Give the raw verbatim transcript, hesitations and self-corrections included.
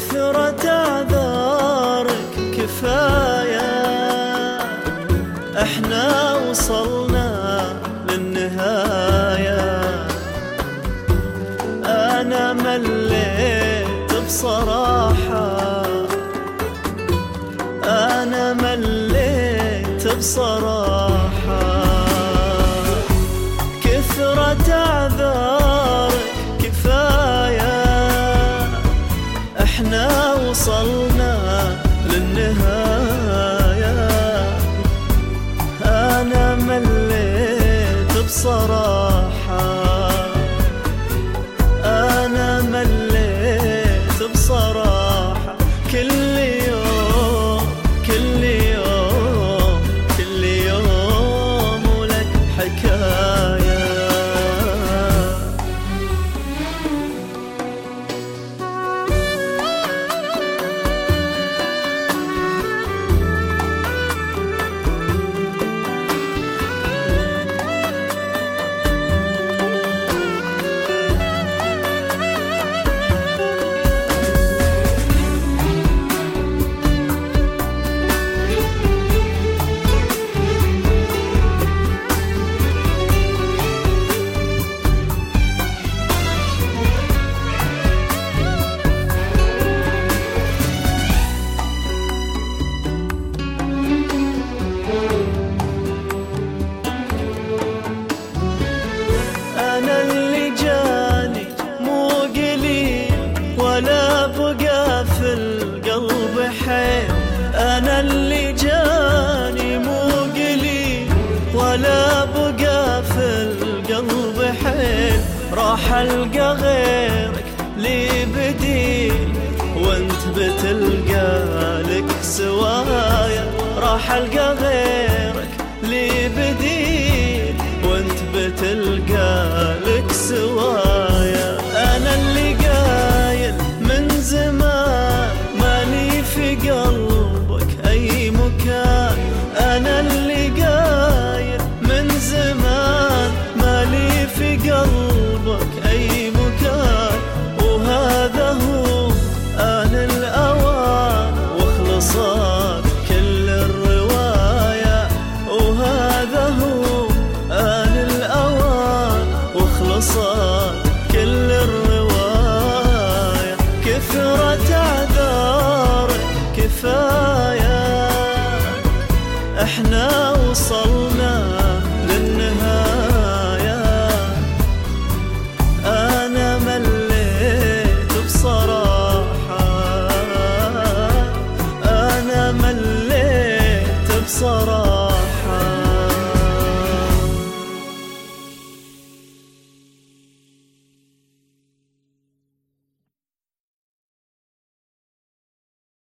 كثرة اعذارك كفاية، احنا وصلنا للنهاية. انا مليت بصراحة، انا مليت بصراحة. كثرة اعذارك كفاية، احنا وصلنا للنهاية. انا مليت بصراحة، انا مليت بصراحة. كل يوم كل يوم كل يوم ولك حكاية. أنا اللي جاني مو قليل ولا بقى في القلب حيل. أنا اللي جاني مو قليل ولا بقى في القلب حيل. راح ألقى غيرك لي بديل وانت بتلقى لك سوايا. راح ألقى غيرك لي بديل وانت بتلقى لك سوايا. انا اللي قايل من زمان مالي في قلبك اي مكان. انا اللي قايل من زمان مالي في قلبك اي مكان. وهذا هو آن الاوان وخلصت كل الرواية. وهذا هو آن الأوان وخلصت كل الرواية. كثرة اعذارك كفاية، احنا وصلنا